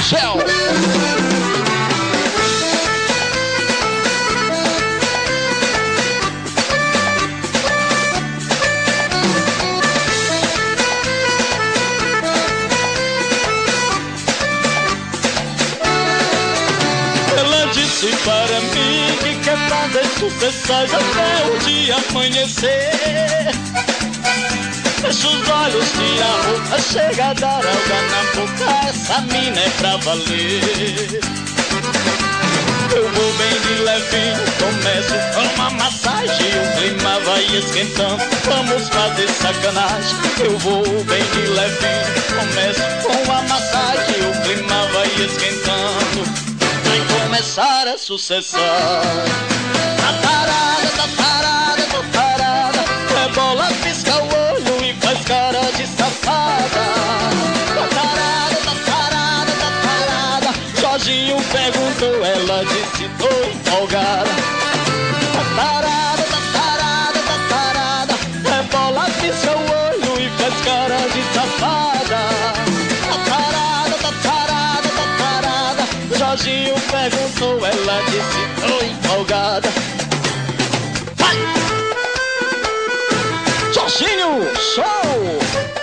céu. Ela disse para mim que quer fazer sucessões até o dia amanhecer. Fecha os olhos, tira a roupa, chega a dar água na boca. Essa mina é pra valer. Eu vou bem de levinho, começo com uma massagem. O clima vai esquentando, vamos fazer sacanagem. Eu vou bem de levinho, começo com uma massagem. O clima vai esquentando, vai começar a sucessão. Tá parada, tá parada, tá parada. Rebola, pisca o olho e faz cara de safada. Tá parada, tá parada, tá parada. Jorginho perguntou, ela disse, tô empolgada. Tá parada, tá parada, tá parada. Rebola, pisca o olho e faz cara de safada. Tá parada, tá parada, tá parada. Jorginho perguntou, ela disse, tô empolgada. Vai! Jorginho, show!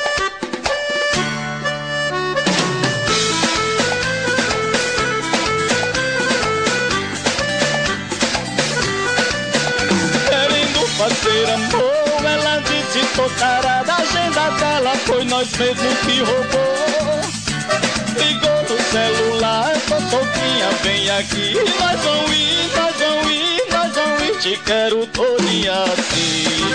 Querendo fazer amor, ela disse, tô tarada. A agenda dela foi nós mesmos que roubou. Ligou no celular, tô soltinha, vem aqui. Nós vamos ir, nós vamos ir, nós vamos ir. Te quero todinha assim.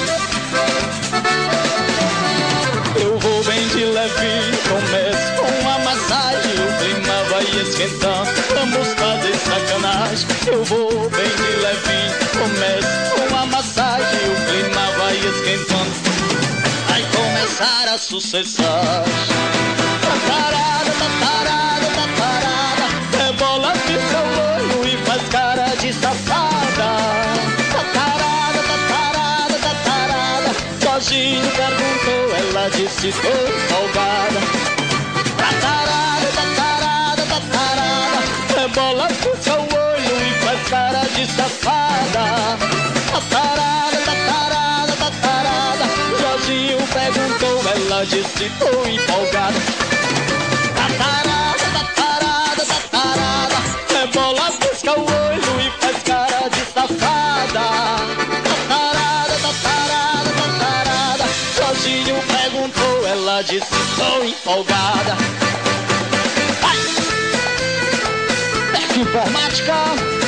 Eu vou bem de leve, começo com uma massagem. O clima vai esquentando, vamos fazer sacanagem. Eu vou bem de leve, começo com uma massagem. O clima vai esquentando, vai começar a sucessão. Tá parada, tá parada, tá parada. Rebola, pisca o olho e faz cara de safada. Tá parada, tá parada, tá parada. Jorginho perguntou, ela disse, tô empolgada. Tá parada, tá parada, tá parada. Rebola, pisca o olho e faz cara de safada. Tá parada, tá parada, tá parada. Jorginho perguntou, ela disse, tô empolgada. Tá parada, tá parada, tá parada. Rebola, pisca o olho e faz cara de safada. Tá parada, tá parada, tá parada. Jorginho perguntou, ela disse, tô empolgada. Vai! Tec Informática.